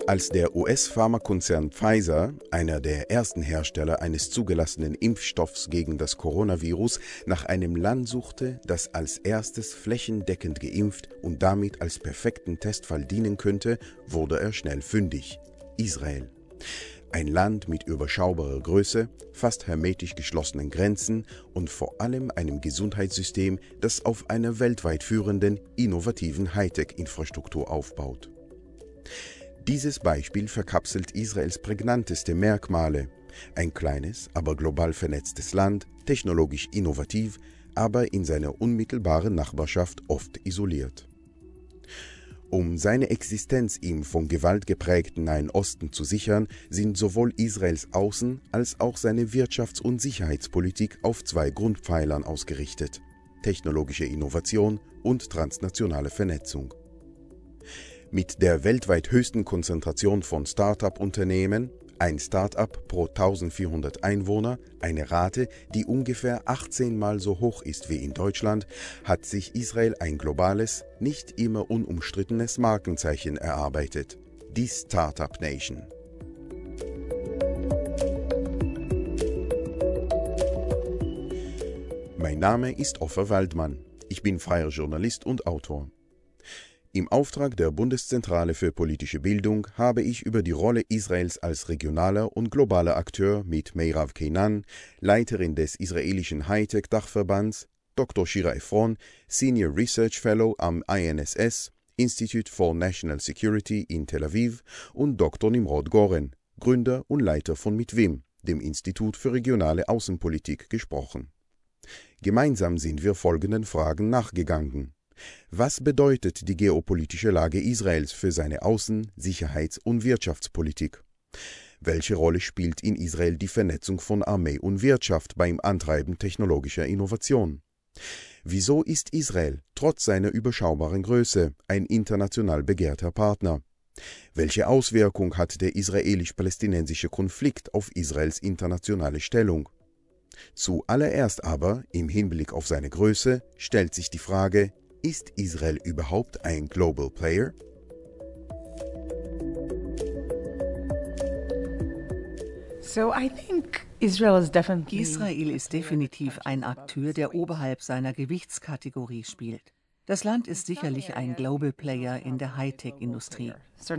Als der US-Pharmakonzern Pfizer, einer der ersten Hersteller eines zugelassenen Impfstoffs gegen das Coronavirus, nach einem Land suchte, das als erstes flächendeckend geimpft und damit als perfekten Testfall dienen könnte, wurde er schnell fündig: Israel. Ein Land mit überschaubarer Größe, fast hermetisch geschlossenen Grenzen und vor allem einem Gesundheitssystem, das auf einer weltweit führenden, innovativen Hightech-Infrastruktur aufbaut. Dieses Beispiel verkapselt Israels prägnanteste Merkmale: ein kleines, aber global vernetztes Land, technologisch innovativ, aber in seiner unmittelbaren Nachbarschaft oft isoliert. Um seine Existenz im von Gewalt geprägten Nahen Osten zu sichern, sind sowohl Israels Außen- als auch seine Wirtschafts- und Sicherheitspolitik auf zwei Grundpfeilern ausgerichtet: technologische Innovation und transnationale Vernetzung. Mit der weltweit höchsten Konzentration von Start-up-Unternehmen, ein Start-up pro 1400 Einwohner, eine Rate, die ungefähr 18-mal so hoch ist wie in Deutschland, hat sich Israel ein globales, nicht immer unumstrittenes Markenzeichen erarbeitet: die Start-up Nation. Mein Name ist Offer Waldmann. Ich bin freier Journalist und Autor. Im Auftrag der Bundeszentrale für politische Bildung habe ich über die Rolle Israels als regionaler und globaler Akteur mit Meirav Keinan, Leiterin des israelischen Hightech-Dachverbands, Dr. Shira Efron, Senior Research Fellow am INSS, Institute for National Security in Tel Aviv, und Dr. Nimrod Goren, Gründer und Leiter von MITWIM, dem Institut für regionale Außenpolitik, gesprochen. Gemeinsam sind wir folgenden Fragen nachgegangen: Was bedeutet die geopolitische Lage Israels für seine Außen-, Sicherheits- und Wirtschaftspolitik? Welche Rolle spielt in Israel die Vernetzung von Armee und Wirtschaft beim Antreiben technologischer Innovation? Wieso ist Israel, trotz seiner überschaubaren Größe, ein international begehrter Partner? Welche Auswirkung hat der israelisch-palästinensische Konflikt auf Israels internationale Stellung? Zuallererst aber, im Hinblick auf seine Größe, stellt sich die Frage: Ist Israel überhaupt ein Global Player? Israel ist definitiv ein Akteur, der oberhalb seiner Gewichtskategorie spielt. Das Land ist sicherlich ein Global Player in der Hightech-Industrie.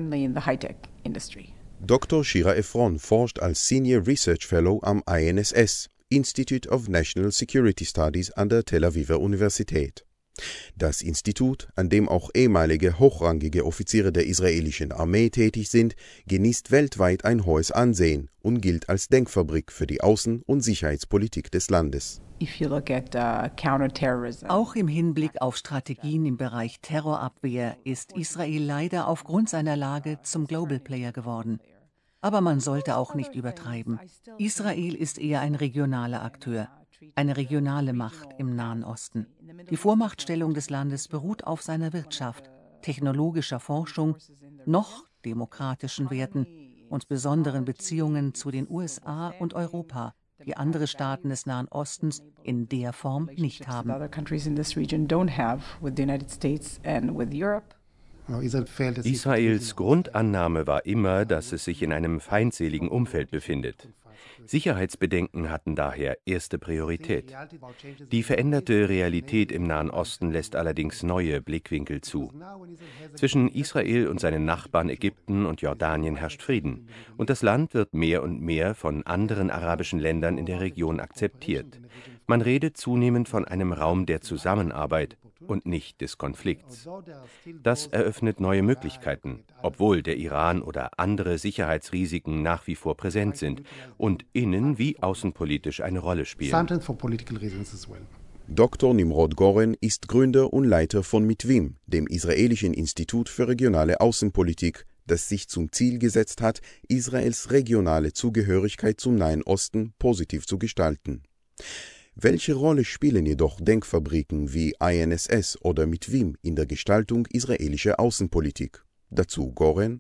Dr. Shira Efron forscht als Senior Research Fellow am INSS, Institute of National Security Studies an der Tel Aviver Universität. Das Institut, an dem auch ehemalige hochrangige Offiziere der israelischen Armee tätig sind, genießt weltweit ein hohes Ansehen und gilt als Denkfabrik für die Außen- und Sicherheitspolitik des Landes. Auch im Hinblick auf Strategien im Bereich Terrorabwehr ist Israel leider aufgrund seiner Lage zum Global Player geworden. Aber man sollte auch nicht übertreiben. Israel ist eher ein regionaler Akteur, eine regionale Macht im Nahen Osten. Die Vormachtstellung des Landes beruht auf seiner Wirtschaft, technologischer Forschung, noch demokratischen Werten und besonderen Beziehungen zu den USA und Europa, die andere Staaten des Nahen Ostens in der Form nicht haben. Israels Grundannahme war immer, dass es sich in einem feindseligen Umfeld befindet. Sicherheitsbedenken hatten daher erste Priorität. Die veränderte Realität im Nahen Osten lässt allerdings neue Blickwinkel zu. Zwischen Israel und seinen Nachbarn Ägypten und Jordanien herrscht Frieden, und das Land wird mehr und mehr von anderen arabischen Ländern in der Region akzeptiert. Man redet zunehmend von einem Raum der Zusammenarbeit und nicht des Konflikts. Das eröffnet neue Möglichkeiten, obwohl der Iran oder andere Sicherheitsrisiken nach wie vor präsent sind und innen- wie außenpolitisch eine Rolle spielen. Dr. Nimrod Goren ist Gründer und Leiter von MITWIM, dem israelischen Institut für regionale Außenpolitik, das sich zum Ziel gesetzt hat, Israels regionale Zugehörigkeit zum Nahen Osten positiv zu gestalten. Welche Rolle spielen jedoch Denkfabriken wie INSS oder MITWIM in der Gestaltung israelischer Außenpolitik? Dazu Goren: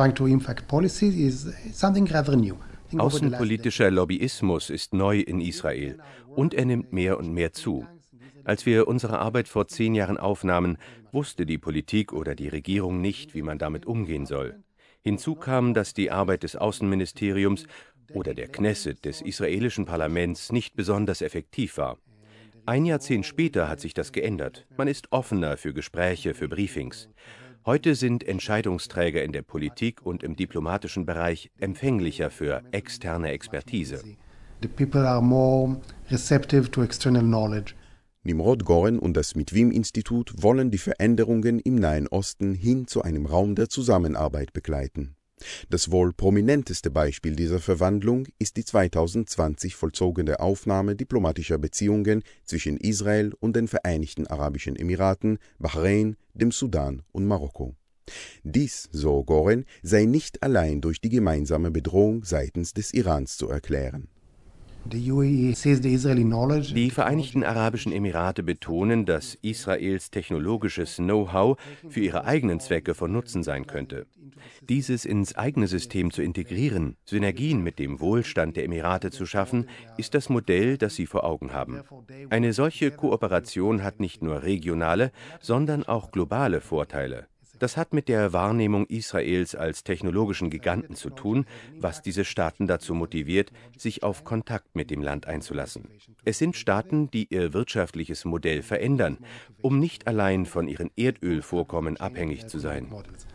Außenpolitischer Lobbyismus ist neu in Israel und er nimmt mehr und mehr zu. Als wir unsere Arbeit vor 10 Jahren aufnahmen, wusste die Politik oder die Regierung nicht, wie man damit umgehen soll. Hinzu kam, dass die Arbeit des Außenministeriums oder der Knesset, des israelischen Parlaments, nicht besonders effektiv war. Ein Jahrzehnt später hat sich das geändert. Man ist offener für Gespräche, für Briefings. Heute sind Entscheidungsträger in der Politik und im diplomatischen Bereich empfänglicher für externe Expertise. The people are more receptive to external knowledge. Nimrod Goren und das Mitwim-Institut wollen die Veränderungen im Nahen Osten hin zu einem Raum der Zusammenarbeit begleiten. Das wohl prominenteste Beispiel dieser Verwandlung ist die 2020 vollzogene Aufnahme diplomatischer Beziehungen zwischen Israel und den Vereinigten Arabischen Emiraten, Bahrain, dem Sudan und Marokko. Dies, so Goren, sei nicht allein durch die gemeinsame Bedrohung seitens des Irans zu erklären. Die Vereinigten Arabischen Emirate betonen, dass Israels technologisches Know-how für ihre eigenen Zwecke von Nutzen sein könnte. Dieses ins eigene System zu integrieren, Synergien mit dem Wohlstand der Emirate zu schaffen, ist das Modell, das sie vor Augen haben. Eine solche Kooperation hat nicht nur regionale, sondern auch globale Vorteile. Das hat mit der Wahrnehmung Israels als technologischen Giganten zu tun, was diese Staaten dazu motiviert, sich auf Kontakt mit dem Land einzulassen. Es sind Staaten, die ihr wirtschaftliches Modell verändern, um nicht allein von ihren Erdölvorkommen abhängig zu sein.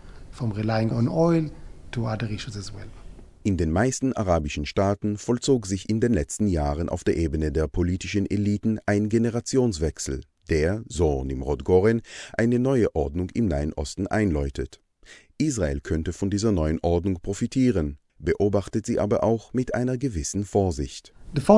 In den meisten arabischen Staaten vollzog sich in den letzten Jahren auf der Ebene der politischen Eliten ein Generationswechsel, der, so Nimrod Goren, eine neue Ordnung im Nahen Osten einläutet. Israel könnte von dieser neuen Ordnung profitieren, beobachtet sie aber auch mit einer gewissen Vorsicht.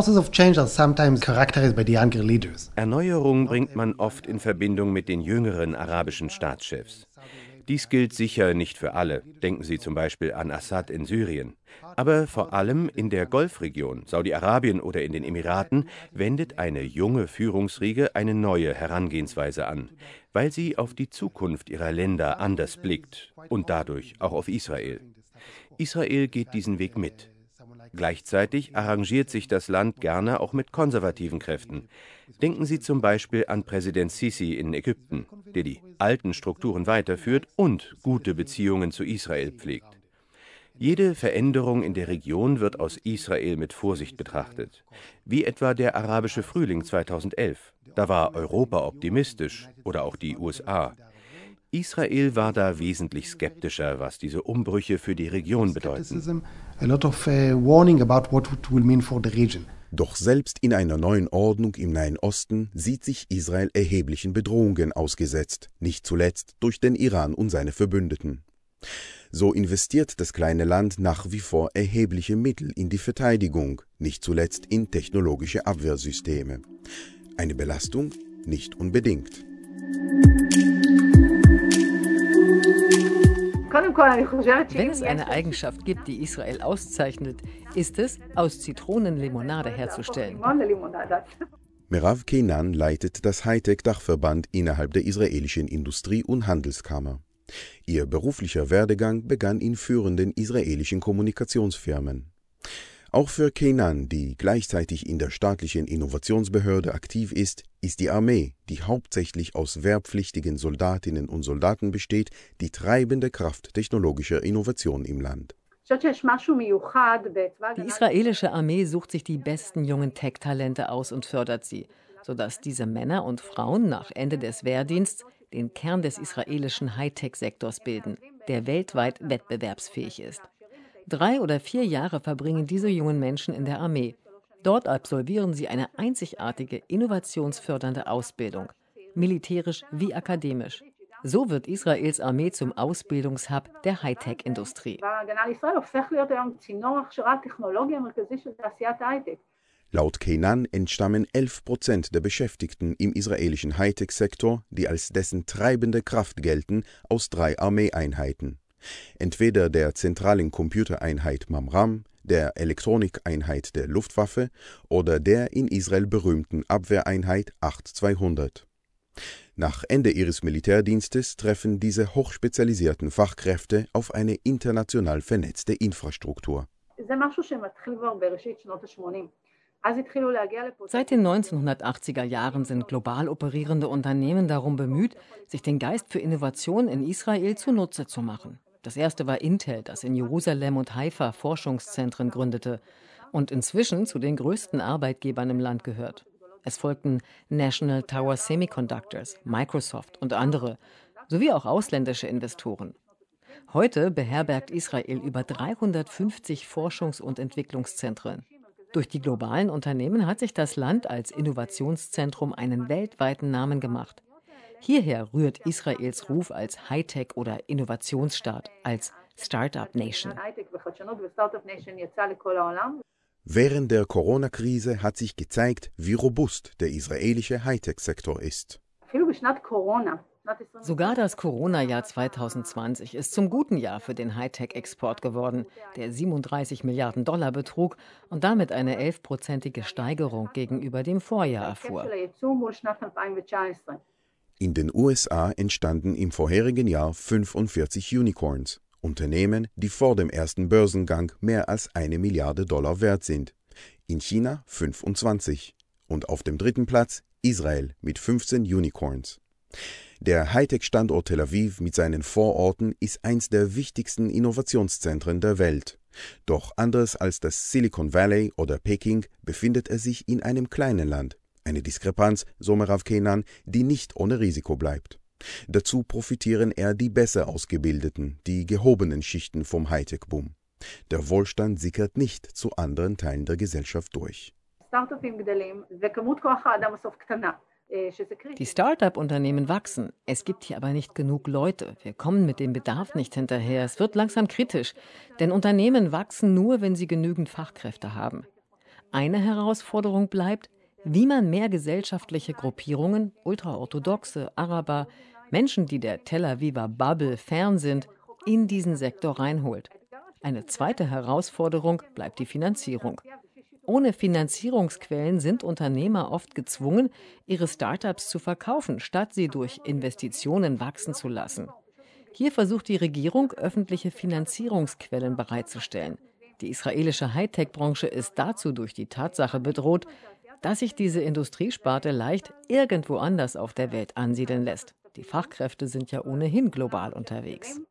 Erneuerung bringt man oft in Verbindung mit den jüngeren arabischen Staatschefs. Dies gilt sicher nicht für alle. Denken Sie zum Beispiel an Assad in Syrien. Aber vor allem in der Golfregion, Saudi-Arabien oder in den Emiraten, wendet eine junge Führungsriege eine neue Herangehensweise an, weil sie auf die Zukunft ihrer Länder anders blickt und dadurch auch auf Israel. Israel geht diesen Weg mit. Gleichzeitig arrangiert sich das Land gerne auch mit konservativen Kräften. Denken Sie zum Beispiel an Präsident Sisi in Ägypten, der die alten Strukturen weiterführt und gute Beziehungen zu Israel pflegt. Jede Veränderung in der Region wird aus Israel mit Vorsicht betrachtet, wie etwa der arabische Frühling 2011. Da war Europa optimistisch oder auch die USA. Israel war da wesentlich skeptischer, was diese Umbrüche für die Region bedeuten. Doch selbst in einer neuen Ordnung im Nahen Osten sieht sich Israel erheblichen Bedrohungen ausgesetzt, nicht zuletzt durch den Iran und seine Verbündeten. So investiert das kleine Land nach wie vor erhebliche Mittel in die Verteidigung, nicht zuletzt in technologische Abwehrsysteme. Eine Belastung? Nicht unbedingt. Wenn es eine Eigenschaft gibt, die Israel auszeichnet, ist es, aus Zitronen Limonade herzustellen. Merav Keinan leitet das Hightech-Dachverband innerhalb der israelischen Industrie- und Handelskammer. Ihr beruflicher Werdegang begann in führenden israelischen Kommunikationsfirmen. Auch für Keinan, die gleichzeitig in der staatlichen Innovationsbehörde aktiv ist die Armee, die hauptsächlich aus wehrpflichtigen Soldatinnen und Soldaten besteht, die treibende Kraft technologischer Innovation im Land. Die israelische Armee sucht sich die besten jungen Tech-Talente aus und fördert sie, sodass diese Männer und Frauen nach Ende des Wehrdienstes den Kern des israelischen Hightech-Sektors bilden, der weltweit wettbewerbsfähig ist. 3 oder 4 Jahre verbringen diese jungen Menschen in der Armee. Dort absolvieren sie eine einzigartige, innovationsfördernde Ausbildung, militärisch wie akademisch. So wird Israels Armee zum Ausbildungshub der Hightech-Industrie. Laut Keinan entstammen 11% der Beschäftigten im israelischen Hightech-Sektor, die als dessen treibende Kraft gelten, aus 3 Armeeeinheiten. Entweder der zentralen Computereinheit Mamram, der Elektronikeinheit der Luftwaffe oder der in Israel berühmten Abwehreinheit 8200. Nach Ende ihres Militärdienstes treffen diese hochspezialisierten Fachkräfte auf eine international vernetzte Infrastruktur. Seit den 1980er Jahren sind global operierende Unternehmen darum bemüht, sich den Geist für Innovation in Israel zunutze zu machen. Das erste war Intel, das in Jerusalem und Haifa Forschungszentren gründete und inzwischen zu den größten Arbeitgebern im Land gehört. Es folgten National Tower Semiconductors, Microsoft und andere, sowie auch ausländische Investoren. Heute beherbergt Israel über 350 Forschungs- und Entwicklungszentren. Durch die globalen Unternehmen hat sich das Land als Innovationszentrum einen weltweiten Namen gemacht. Hierher rührt Israels Ruf als Hightech- oder Innovationsstaat, als Start-up-Nation. Während der Corona-Krise hat sich gezeigt, wie robust der israelische Hightech-Sektor ist. Sogar das Corona-Jahr 2020 ist zum guten Jahr für den Hightech-Export geworden, der 37 Milliarden Dollar betrug und damit eine 11-prozentige Steigerung gegenüber dem Vorjahr erfuhr. In den USA entstanden im vorherigen Jahr 45 Unicorns, Unternehmen, die vor dem ersten Börsengang mehr als 1 Milliarde Dollar wert sind. In China 25 und auf dem dritten Platz Israel mit 15 Unicorns. Der Hightech-Standort Tel Aviv mit seinen Vororten ist eins der wichtigsten Innovationszentren der Welt. Doch anders als das Silicon Valley oder Peking befindet er sich in einem kleinen Land. Eine Diskrepanz, so Merav Kenan, die nicht ohne Risiko bleibt. Dazu profitieren eher die besser ausgebildeten, die gehobenen Schichten vom Hightech-Boom. Der Wohlstand sickert nicht zu anderen Teilen der Gesellschaft durch. Die Start-up-Unternehmen wachsen. Es gibt hier aber nicht genug Leute. Wir kommen mit dem Bedarf nicht hinterher. Es wird langsam kritisch. Denn Unternehmen wachsen nur, wenn sie genügend Fachkräfte haben. Eine Herausforderung bleibt, wie man mehr gesellschaftliche Gruppierungen, ultraorthodoxe, Araber, Menschen, die der Tel Aviver Bubble fern sind, in diesen Sektor reinholt. Eine zweite Herausforderung bleibt die Finanzierung. Ohne Finanzierungsquellen sind Unternehmer oft gezwungen, ihre Startups zu verkaufen, statt sie durch Investitionen wachsen zu lassen. Hier versucht die Regierung, öffentliche Finanzierungsquellen bereitzustellen. Die israelische Hightech-Branche ist dazu durch die Tatsache bedroht, dass sich diese Industriesparte leicht irgendwo anders auf der Welt ansiedeln lässt. Die Fachkräfte sind ja ohnehin global unterwegs.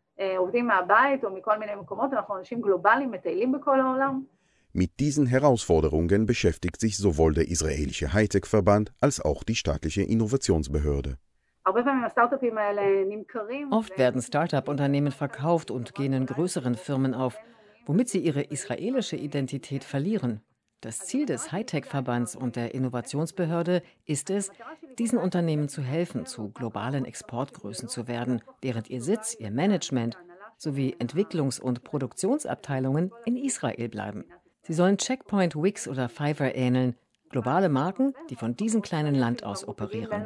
Mit diesen Herausforderungen beschäftigt sich sowohl der israelische Hightech-Verband als auch die staatliche Innovationsbehörde. Oft werden Start-up-Unternehmen verkauft und gehen in größeren Firmen auf, womit sie ihre israelische Identität verlieren. Das Ziel des Hightech-Verbands und der Innovationsbehörde ist es, diesen Unternehmen zu helfen, zu globalen Exportgrößen zu werden, während ihr Sitz, ihr Management sowie Entwicklungs- und Produktionsabteilungen in Israel bleiben. Sie sollen Checkpoint, Wix oder Fiverr ähneln, globale Marken, die von diesem kleinen Land aus operieren.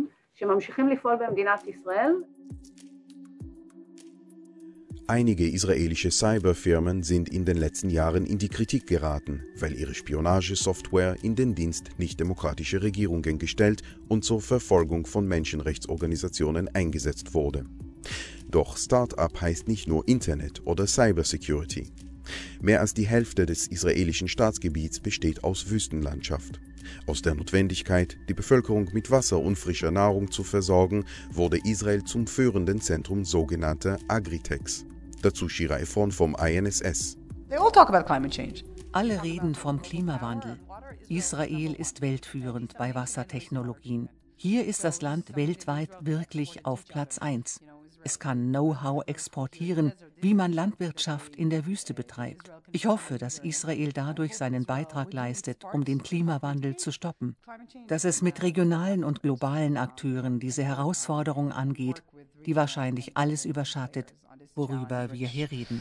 Einige israelische Cyberfirmen sind in den letzten Jahren in die Kritik geraten, weil ihre Spionagesoftware in den Dienst nichtdemokratischer Regierungen gestellt und zur Verfolgung von Menschenrechtsorganisationen eingesetzt wurde. Doch Start-up heißt nicht nur Internet oder Cybersecurity. Mehr als die Hälfte des israelischen Staatsgebiets besteht aus Wüstenlandschaft. Aus der Notwendigkeit, die Bevölkerung mit Wasser und frischer Nahrung zu versorgen, wurde Israel zum führenden Zentrum sogenannter Agritechs. Dazu Shira Efron vom INSS. Alle reden vom Klimawandel. Israel ist weltführend bei Wassertechnologien. Hier ist das Land weltweit wirklich auf Platz 1. Es kann Know-how exportieren, wie man Landwirtschaft in der Wüste betreibt. Ich hoffe, dass Israel dadurch seinen Beitrag leistet, um den Klimawandel zu stoppen. Dass es mit regionalen und globalen Akteuren diese Herausforderung angeht, die wahrscheinlich alles überschattet, worüber wir hier reden.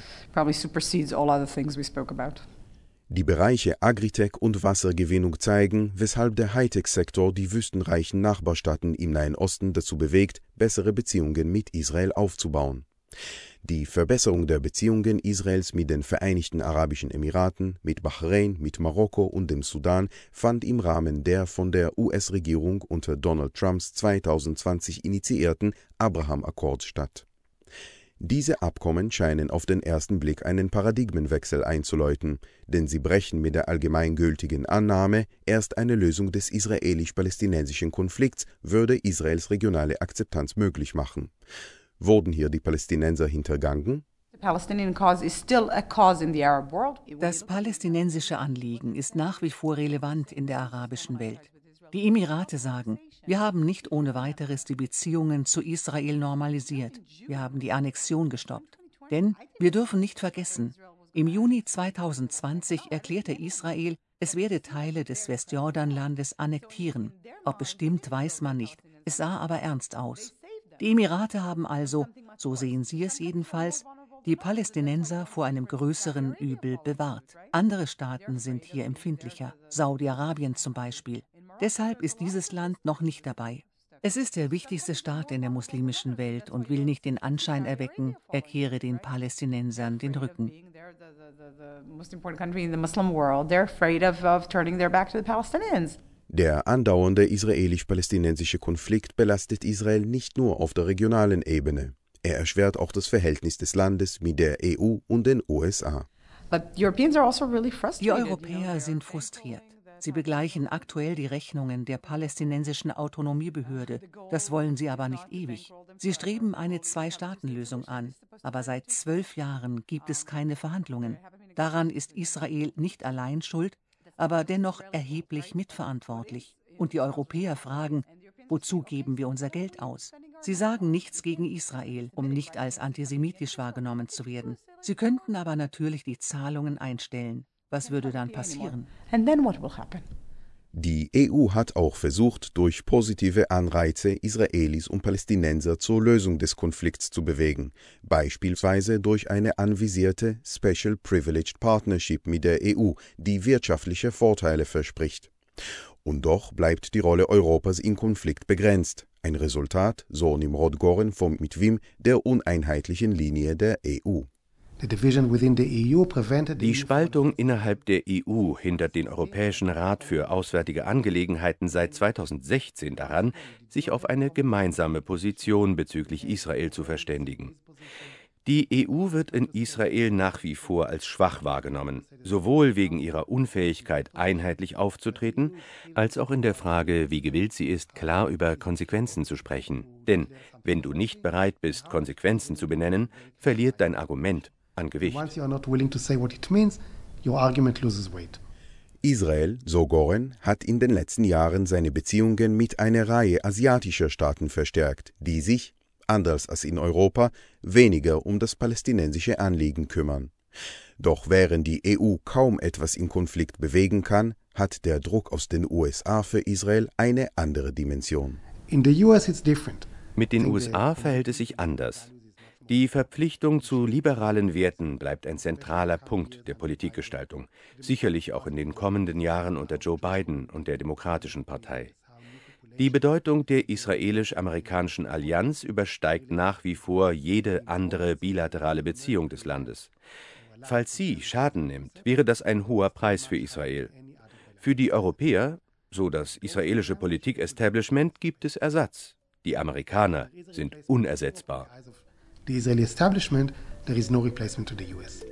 Die Bereiche Agritech und Wassergewinnung zeigen, weshalb der Hightech-Sektor die wüstenreichen Nachbarstaaten im Nahen Osten dazu bewegt, bessere Beziehungen mit Israel aufzubauen. Die Verbesserung der Beziehungen Israels mit den Vereinigten Arabischen Emiraten, mit Bahrain, mit Marokko und dem Sudan fand im Rahmen der von der US-Regierung unter Donald Trumps 2020 initiierten Abraham-Accords statt. Diese Abkommen scheinen auf den ersten Blick einen Paradigmenwechsel einzuläuten, denn sie brechen mit der allgemeingültigen Annahme, erst eine Lösung des israelisch-palästinensischen Konflikts würde Israels regionale Akzeptanz möglich machen. Wurden hier die Palästinenser hintergangen? Das palästinensische Anliegen ist nach wie vor relevant in der arabischen Welt. Die Emirate sagen, wir haben nicht ohne weiteres die Beziehungen zu Israel normalisiert. Wir haben die Annexion gestoppt. Denn wir dürfen nicht vergessen, im Juni 2020 erklärte Israel, es werde Teile des Westjordanlandes annektieren. Ob bestimmt, weiß man nicht. Es sah aber ernst aus. Die Emirate haben also, so sehen sie es jedenfalls, die Palästinenser vor einem größeren Übel bewahrt. Andere Staaten sind hier empfindlicher, Saudi-Arabien zum Beispiel. Deshalb ist dieses Land noch nicht dabei. Es ist der wichtigste Staat in der muslimischen Welt und will nicht den Anschein erwecken, er kehre den Palästinensern den Rücken. Der andauernde israelisch-palästinensische Konflikt belastet Israel nicht nur auf der regionalen Ebene. Er erschwert auch das Verhältnis des Landes mit der EU und den USA. Die Europäer sind frustriert. Sie begleichen aktuell die Rechnungen der palästinensischen Autonomiebehörde. Das wollen sie aber nicht ewig. Sie streben eine Zwei-Staaten-Lösung an. Aber seit 12 Jahren gibt es keine Verhandlungen. Daran ist Israel nicht allein schuld, aber dennoch erheblich mitverantwortlich. Und die Europäer fragen, wozu geben wir unser Geld aus? Sie sagen nichts gegen Israel, um nicht als antisemitisch wahrgenommen zu werden. Sie könnten aber natürlich die Zahlungen einstellen. Was würde dann passieren? Die EU hat auch versucht, durch positive Anreize Israelis und Palästinenser zur Lösung des Konflikts zu bewegen, beispielsweise durch eine anvisierte Special Privileged Partnership mit der EU, die wirtschaftliche Vorteile verspricht. Und doch bleibt die Rolle Europas im Konflikt begrenzt. Ein Resultat, so Nimrod Goren vom Mitwim, der uneinheitlichen Linie der EU. Die Spaltung innerhalb der EU hindert den Europäischen Rat für Auswärtige Angelegenheiten seit 2016 daran, sich auf eine gemeinsame Position bezüglich Israel zu verständigen. Die EU wird in Israel nach wie vor als schwach wahrgenommen, sowohl wegen ihrer Unfähigkeit, einheitlich aufzutreten, als auch in der Frage, wie gewillt sie ist, klar über Konsequenzen zu sprechen. Denn wenn du nicht bereit bist, Konsequenzen zu benennen, verliert dein Argument an Gewicht. Israel, so Goren, hat in den letzten Jahren seine Beziehungen mit einer Reihe asiatischer Staaten verstärkt, die sich, anders als in Europa, weniger um das palästinensische Anliegen kümmern. Doch während die EU kaum etwas im Konflikt bewegen kann, hat der Druck aus den USA für Israel eine andere Dimension. Mit den USA verhält es sich anders. Die Verpflichtung zu liberalen Werten bleibt ein zentraler Punkt der Politikgestaltung, sicherlich auch in den kommenden Jahren unter Joe Biden und der Demokratischen Partei. Die Bedeutung der israelisch-amerikanischen Allianz übersteigt nach wie vor jede andere bilaterale Beziehung des Landes. Falls sie Schaden nimmt, wäre das ein hoher Preis für Israel. Für die Europäer, so das israelische Politik-Establishment, gibt es Ersatz. Die Amerikaner sind unersetzbar. The Israeli establishment, there is no replacement to the US.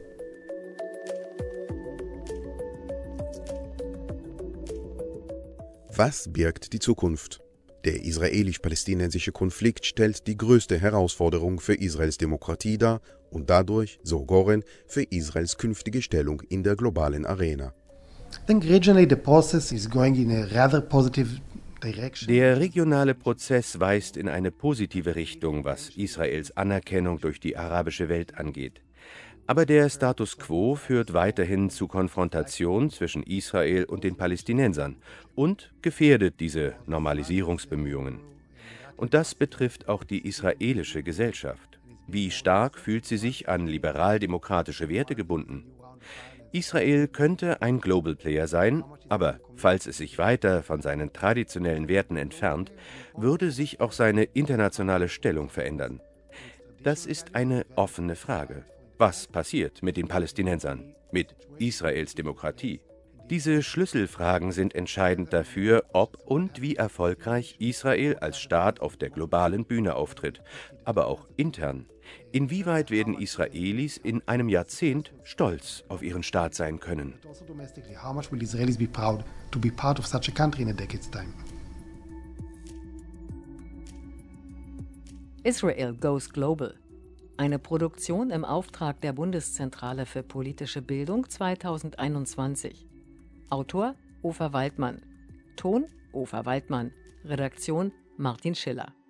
Was birgt die Zukunft? Der israelisch-palästinensische Konflikt stellt die größte Herausforderung für Israels Demokratie dar und dadurch, so Goren, für Israels künftige Stellung in der globalen Arena. I think regionally the process is going in a rather positive direction. Der regionale Prozess weist in eine positive Richtung, was Israels Anerkennung durch die arabische Welt angeht. Aber der Status quo führt weiterhin zu Konfrontation zwischen Israel und den Palästinensern und gefährdet diese Normalisierungsbemühungen. Und das betrifft auch die israelische Gesellschaft. Wie stark fühlt sie sich an liberal-demokratische Werte gebunden? Israel könnte ein Global Player sein, aber falls es sich weiter von seinen traditionellen Werten entfernt, würde sich auch seine internationale Stellung verändern. Das ist eine offene Frage. Was passiert mit den Palästinensern, mit Israels Demokratie? Diese Schlüsselfragen sind entscheidend dafür, ob und wie erfolgreich Israel als Staat auf der globalen Bühne auftritt, aber auch intern. Inwieweit werden Israelis in einem Jahrzehnt stolz auf ihren Staat sein können? Also domestically, how much will Israelis be proud to be part of such a country in a decade's time? Israel Goes Global. Eine Produktion im Auftrag der Bundeszentrale für politische Bildung 2021. Autor Ofer Waldmann. Ton Ofer Waldmann. Redaktion Martin Schiller.